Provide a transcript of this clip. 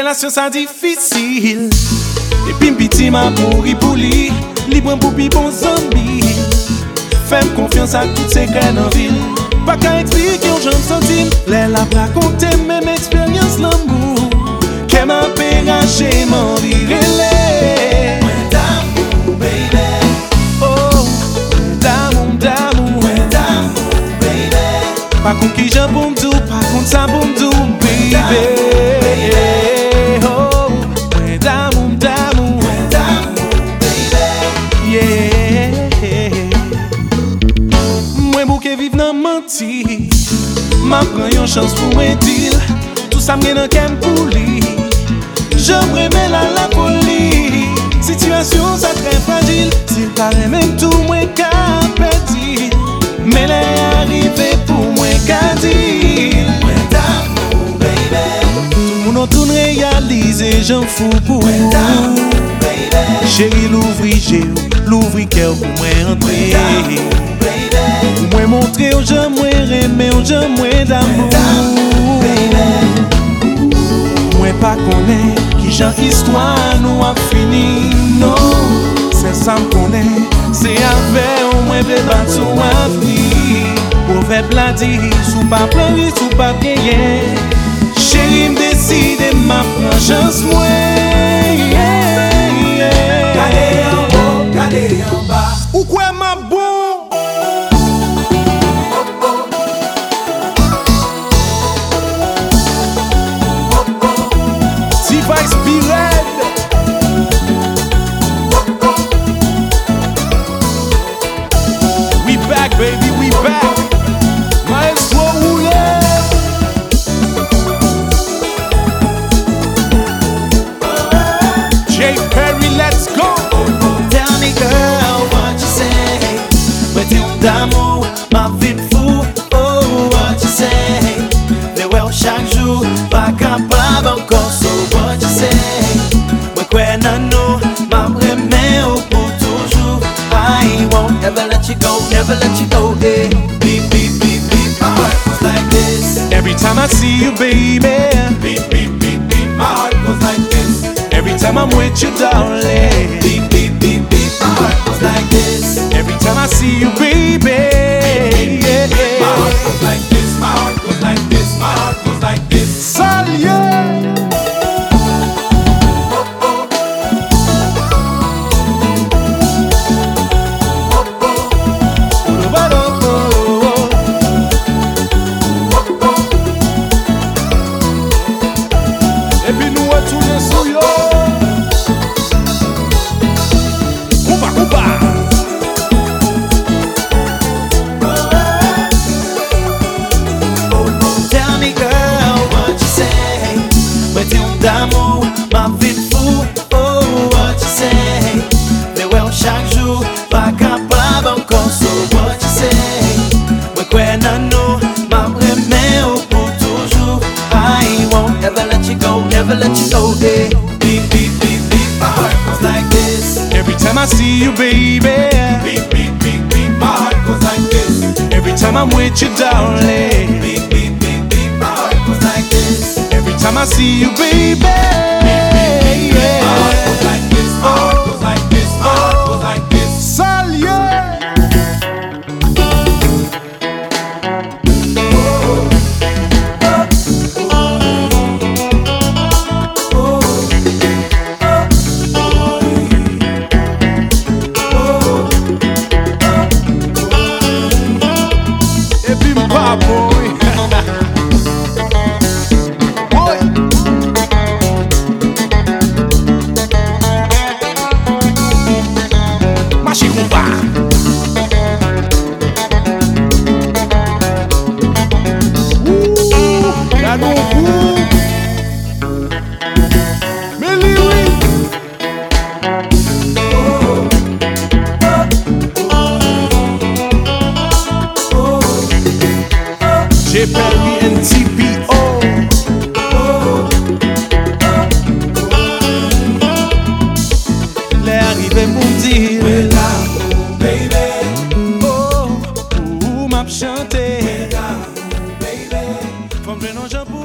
Relation ça difficile. Et puis petit m'a pourri pour lui. Libre pour pi bon zombie. Fais-moi confiance à toutes ces graines en ville. Pas qu'à expliquer aux gens sentim. Les la raconter même expérience l'amour. Qu'elle m'a péragé m'en viré. D'amour, baby. Oh, d'amour, baby. Pas contre qui j'ai bon m'dou, pas contre ça bon m'dou, baby. Oh, d'amour, baby. Yeah. Moi bouquet vive nan menti. Ma prend yon chance pour moi dire. Tout ça m'gen nan kem pour li. J'aimerais la folie. Situation ça très fragile. S'il paraît même tout moins qu'à perdre. Mais là arrivé pour moi qu'à dire. D'amour, baby. Tout le monde tourne réaliser, j'en fous pour vous. D'amour, baby. Chérie l'ouvri cœur pour moi entrer. Pour moi montrer aux gens, moi aimer aux gens, moi d'amour. Moi pas connaît qui genre histoire nous a fini. Non, c'est ça me connaît. C'est avec au moins de battre à venir. Proverbe l'a dit, sous pas pleurer, sous pas gagner. Chérie m'décide, ma franchise moi. Gardez en haut, gardez en bas. Ou quoi ma bon? T-Vice B-Red. We back, baby, we back. Maestro roulé. J. Perry, let's go. Tell me girl, what you say? With you d'amour, ma vie de fou. Oh, what you say? Mais ouais, chaque jour, pas capable encore. So what you say? Moi quoi nano, ma remets pour toujours. I won't ever let you go, never let you go. Hey, beep beep beep beep, my heart goes like this. Every time I see you, baby. Beep beep beep beep, my heart goes like this. Every time I'm with you, darling. Beep beep beep beep, my heart goes like this. Every time I see you, baby. My heart goes like this, my heart goes like this, my heart goes like this. Salut. Et puis nous retournons sur yo. Oupa. Tell me girl, what you say? With you d'amour, ma vie de fou. Oh, what you say? Mais ouais, chaque jour, pas capable encore. So what you say? Moi quoi nano, ma remets pour toujours. I won't ever let you go, never let you go. Hey, beep beep beep beep, my heart goes like this. Every time I see you, baby. Beep beep beep beep, my heart goes like this. Every time I'm with you, darling. Beep beep beep beep, my heart goes like this. Every time I see you, baby. My heart goes like this, my heart goes like this, my heart goes like this. Salut. Et puis m'pa boy. Boy. Marche combat. La non vous. Mais lui. J. Perry and TPO. Les arrivés m'ont dit. Oh, ou m'a chanté. Comme je n'en